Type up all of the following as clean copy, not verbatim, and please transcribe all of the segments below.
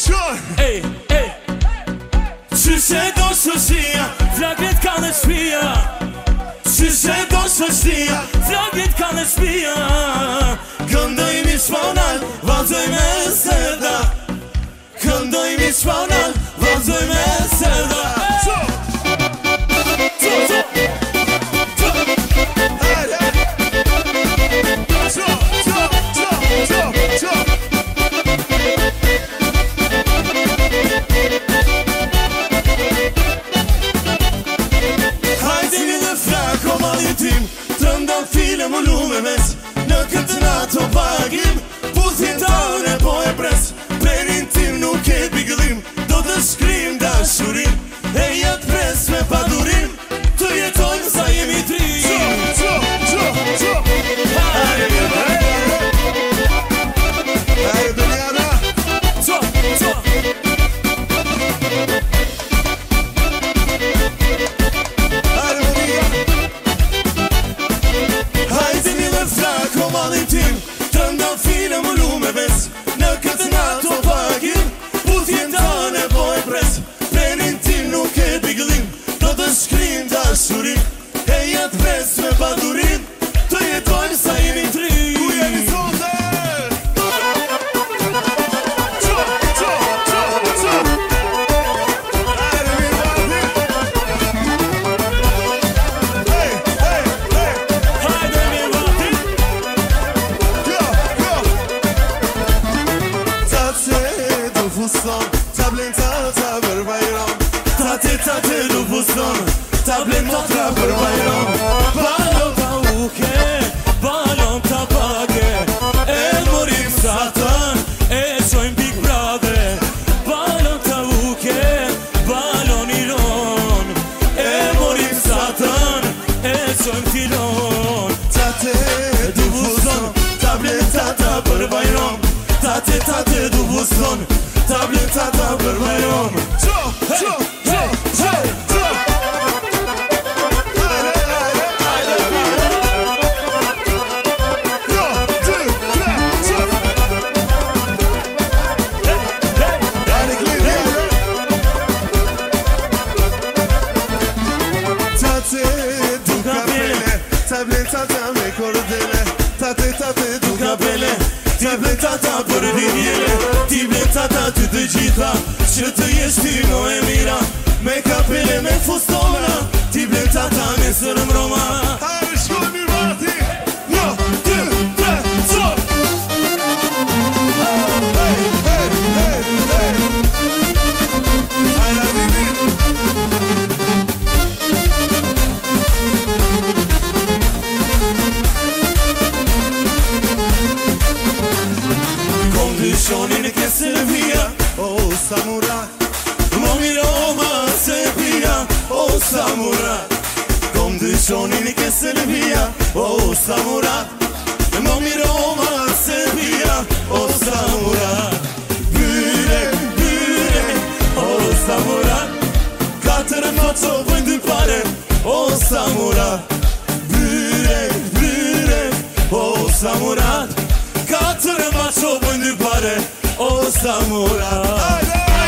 Ej, ej Qyshe do shoshia, flagret ka në shpia Qyshe do shoshia, flagret ka në shpia Këndoj mi shponal, vazhdoj me seda Këndoj mi shponal, vazhdoj me seda Më lume mes Në këtë nato pagim Putin tane po e pres Prenin tim nuk e bigëllim Do të shkrim dashurim E jetë pres me padurim Të jetojmë sa jemi tri Hajde mirë Hajde Dëljana Të ndan file më lume ves Në këtë nato pagim Putin tane po e pres Prenin tim nuk e bigëllim Do të shkrim dashurim E jetë pres me padurim Të jetojmë sa jemi tri Ku jemi sonde Tablen tata për bajram Tate du fuston Tablen tata për bajram Balon ta uke Balon ta pake E morim satan E qojmë Big Brother Balon ta uke Balon iron E morim satan E qojmë tilon Tate du fuston Tablen tata për bajram Tate du fuston Tablet tata për bajram Tablet tata me kordele Tate du kapele Tablet tata për vinjele Tablet tata ty të gjitha Që të jesh ti no e mira Me kapele me fustona Tablet tata me sërëm Roma Hajde shkoj mirë mati 1, 2, 3, stop Hajde Bibi Shonin e kese via, oh samurai Mo miro ma se pia, oh samurai Condicionin e kese via, oh samurai Mo miro ma se pia, oh samurai Byre, oh samurai Katër noco vojnë dy pare, oh samurai Byre, oh samurai Katër macho vojnë dy pare, oh samurai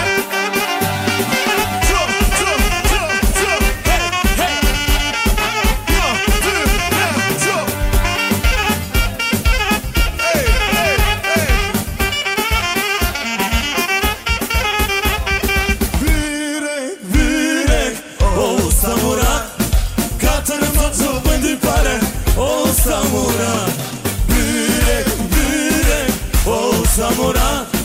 Byrek, oh samurai Katër macho vojnë dy pare, oh samurai Byrek, oh samurai